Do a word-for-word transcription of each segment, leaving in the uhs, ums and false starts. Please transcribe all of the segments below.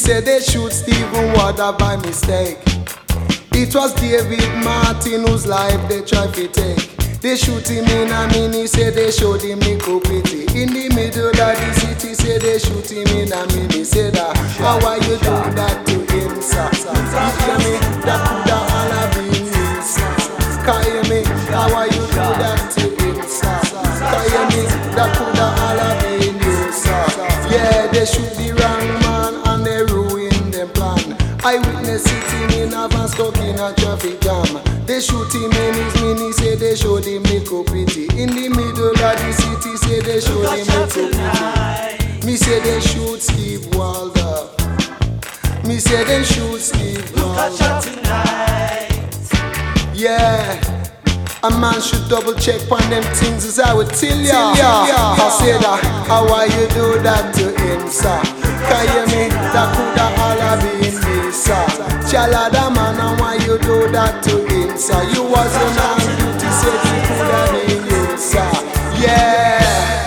say they shoot Stephen Wonder by mistake. It was David Martin whose life they tried to take. They shoot him in a mini, say they showed him Nico Pity. In the middle of the city, say they shoot him in a mini. Say that, how are you do that to him, sir? You hear me? That could all have been me, sir. Can you hear me? How are you do that to him, sir? Can you hear me? That could all have been you, sir. Yeah, they shoot the wrong man and they ruin them plan. Eyewitness sitting in a van stuck in a traffic jam. They shoot him in his mini, say they showed him Nico Pity. In the middle of the city, say they showed him Nico Pity. Me say they shoot Steve Wilder. Me say they shoot Steve Wilder. Yeah, a man should double check on them things as I would tell ya. I say that, how are you do that to him, sir? Can you hear me? That coulda all have been me, sir. Chalada man, and why you do that to him, sir? You wasn't on duty, said you coulda been you, sir. Yeah.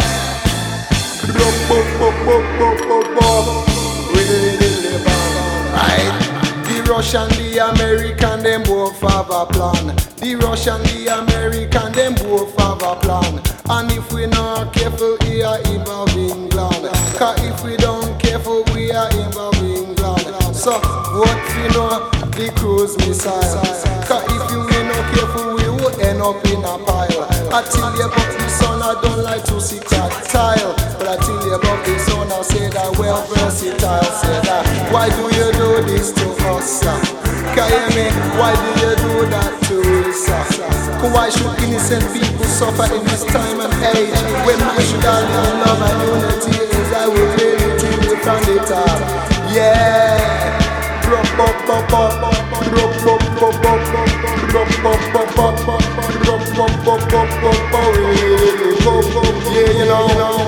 Right. The Russian, the American, them both have a plan. The Russian, the American, them both have a plan. And if we not careful, we are involved in England. Cause if we don't careful, we are involved in England. So what we know, the cruise missile. Cause if you ain't not careful, we will end up in a pile. I tell you about the son, I don't like to see tactile. But I tell you about the son, I say that well versatile. Say that, why do you do this to us, sir? Can you hear me? Why do you do that to us, sir? Why should innocent people suffer in this time and age? When man should all live in love and unity, is I will really tell you from the top. Yeah. Drop up, up, up, drop up, up, up, drop up, up, up, drop up, up, up, up, yeah, you know, you know.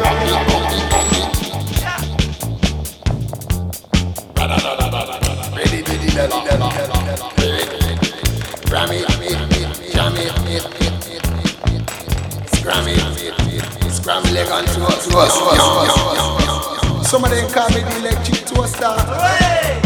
Ready, ready, ready, Grammy, Grammy, Grammy, Grammy leg on to us, to us, to us. Some of them call me the electric toaster.